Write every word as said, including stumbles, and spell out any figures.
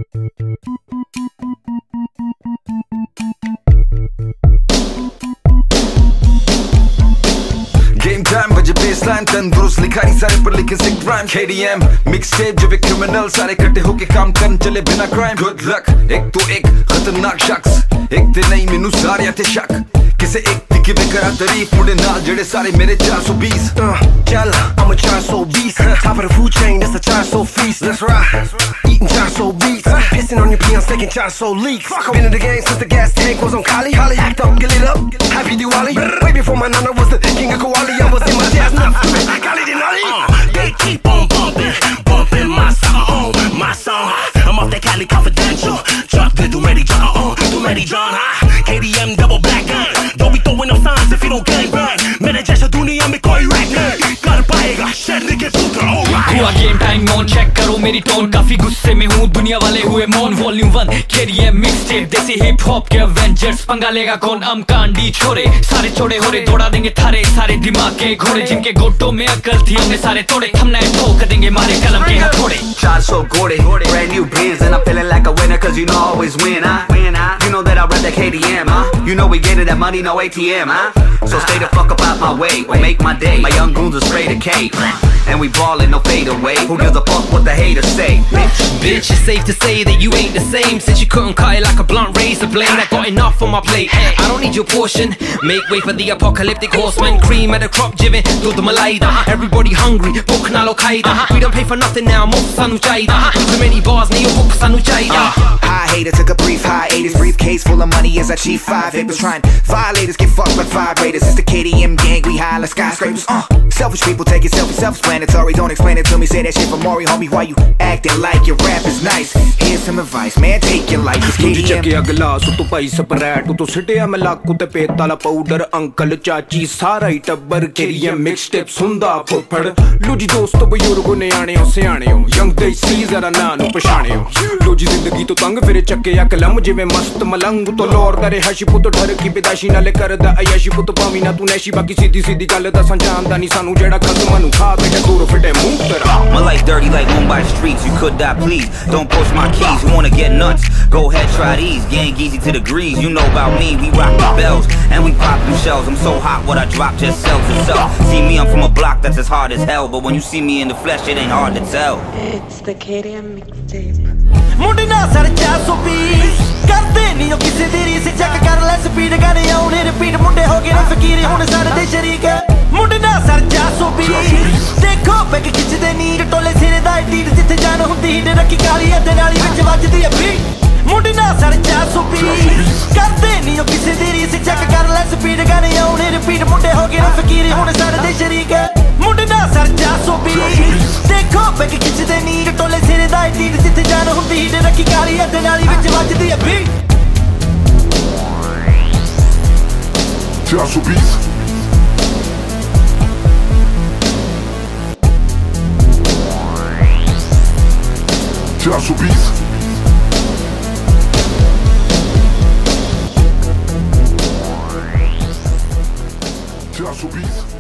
Game time बजे baseline तंदुरुस्त लिखाई सारे पर लिखे sick rhyme K D M mixtape जब एक criminal सारे इकट्ठे होके काम करन चले बिना crime Good luck एक तो एक खतरनाक शख्स एक ते नहीं मैनू सारे थे शक किसे एक दिखे बेकरा तारीफ मुंडे नाल जेड़े सारे मेरे चार सौ बीस Yalla, I'm a Charso beast Top of the food chain, that's a Charso feast That's right, eating Charso beats Pissing on your peons, taking Charso leaks Been in the game since the gas tank was on Kali Act up, get lit up, happy Diwali Way before my nana was the king of Kowali I was in my jazz nuts, Kali Denali uh, They keep on bumping, bumping my song, my song I'm off that Cali Confidential Chuck the do ready John, uh, do ready John K D M double black gun Don't be throwing up signs if you don't gang bang मैंने जैसा दुनिया में कोई rack नहीं कर पाएगा शहर के पुत्र alright हुआ गेम टाइम ऑन चेक करो मेरी टोन काफी गुस्से में हूँ दुनिया वाले हुए मौन volume one K D M mixtape desi hip hop के एवेंजर्स पंगा लेगा कौन हम कांडी छोरे सारे छोड़े हो रहे दौड़ा देंगे थारे सारे दिमाग के घोड़े जिनके गोटों में अकल थी हमने सारे तोड़े थमना ठोक देंगे मारे कलम के हथौड़े Shot so gory, brand new biz and I'm feeling like a winner cause you know I always win, huh? You know that I rep that K D M, huh? You know we getting that money, no A T M, huh? So stay the fuck up out my way or make my day. My young goons are straight to K and we ballin', no fade away. Who gives a fuck what the haters say, bitch? Bitch, it's safe to say that you ain't the same since you couldn't cut it like a blunt razor blade. I got enough on my plate, I don't need your portion. Make way for the apocalyptic horsemen. Cream at the crop jibbing, do the malaida. Everybody hungry, book na Al-Qaeda. We don't pay for nothing now, more sanu chaida. Too many bars, need your book sanu chaida. High hater took a brief hiatus, briefcase full of money as I chief five hitters trying violators get fucked like vibrators. It's the K D M gang, we high like skyscrapers. Uh, selfish people take it selfish, self-explanatory. Don't explain it to me, say that shit for Maury, homie. Why you acting like your rap is nice? Here's some advice, man, take your life. It's K D M. ਚੱਕਿਆ glass ਉਤੋਂ ਪਾਈ separate ਉਤੋਂ ਸਿੱਟਿਆ ਮਲਾਕੂ ਤੇ ਪੇਤਾਲਾ powder uncle ਚਾਚੀ ਸਾਰਾ ਹੀ ਟੱਬਰ K D M ਮਿਕਸਟੇਪ ਸੁੰਦਾ ਫੁੱਫੜ ਲੋ ਜੀ ਦੋਸਤੋ ਬਜ਼ੁਰਗੋ ਨਿਆਣਿਓ ਸਿਆਣਿਓ ਯੰਗ ਦੇਸੀ ਜ਼ਰਾ ਨਾਂ ਨੂੰ ਪਛਾਣਿਓ ਲੋ ਜੀ ਜ਼ਿੰਦਗੀ ਤੋਂ ਤੰਗ ਫਿਰੇ ਚੱਕਿਆ ਕਲਮ ਜਿਵੇਂ ਮਸਤ ਮਲੰਗ ਤੋਂ ਲੋਰਦਾ ਰਿਹਾ ਸ਼ਿ ਪੁੱਤ ਠਰ ਕੀ ਬਿਦਾਸ਼ੀ ਨਾਲੇ ਕਰਦਾ ਅਯਾਸ਼ੀ ਪੁੱਤ ਭਾਵੀ ਨਾ ਤੂੰ ਨੈਸ਼ੀ ਬਾਕੀ ਸਿੱਧੀ ਸਿੱਧੀ ਗੱਲ ਦੱਸਾਂ ਜਾਣਦਾ ਨਹੀਂ ਸਾਨੂੰ ਜਿਹੜਾ ਖਸਮਾਂ ਨੂੰ ਖਾ ਬੇਟਾ ਦੂਰ ਫਿੱਟੇ ਮੂੰਹ ਤੇਰਾ My life dirty like Mumbai streets, you could die please. Don't push my keys, you wanna get nuts? Go ahead, try these, gang easy to the grease. You know about me, we rock the bells and we pop them shells. I'm so hot, what I drop just sells itself. See me, I'm from a block that's as hard as hell, but when you see me in the flesh, it ain't hard to tell. It's the K D M mixtape. ਮੁੰਡੇ ਨਾ sir ਚਾਰ ਸੌ ਵੀਹ ਕਰਦੇ ਨਹੀਂ ਉਹ ਕਿਸੇ ਦੀ ਰੀਸ ਚੈੱਕ ਕਰ ਲੈ ਸਪੀਡ ਗਾਣੇ ਆਉਣੇ ਰਿਪੀਟ ਮੁੰਡੇ ਹੋ ਗਏ ਨੇ ਫਕੀਰ ਹੁਣ ਸਾਡੇ ਦੇ ਸ਼ਰੀਕ ਮੁੰਡੇ ਨਾ ਸਰ ਚਾਰ ਸੌ ਵੀਹ ਦੇਖੋ ਬੈਕ ਖਿੱਚਦੇ ਨੀਰ ਟੋਲੇ ਸਿਰੇ ਦਾ ਢੀਡ ਜਿੱਥੇ ਜਾਨ ਹੁੰਦੀ ਹੀਡ ਰੱਖੀ ਕਾਲੀ ਅੱਧੇ ਨਾਲੀ ਵਿੱਚ ਵੱਜਦੀ ਆ ਵੀ ਮੁੰਡੇ ਨਾ ਸਰ ਚਾਰ ਸੌ ਵੀਹ ਕਰਦੇ ਨਹੀਂ ਉਹ ਕਿਸੇ ਦੀ ਰੀਸ ਚੈੱਕ ਕਰ ਲੈ ਸਪੀਡ ਗਾਣੇ ਆਉਣੇ ਰਿਪੀਟ ਮੁੰਡੇ ਹੋ ਗਏ ਨੇ ਫਕੀਰ ਹੁਣ ਸਾਡੇ ਦੇ ਸ਼ਰੀਕ ਮੁੰਡੇ ਨਾ ਸਰ ਚਾਰ ਸੌ ਵੀਹ ਦੇਖੋ ਬੈਕ ਖਿੱਚਦੇ ਨੀਰ ਟੋਲੇ ਸਿਰੇ ਦਾ ਢੀਡ ਜਿੱਥੇ ਜਾਨ ਹੁੰਦੀ ਹੀਡ ਰੱਖੀ ਕਾਲੀ ਅੱਧੇ ਨਾਲੀ ਵਿੱਚ ਵੱਜਦੀ ਆ ਵੀ Charso Beats. Charso Beats. Charso Beats.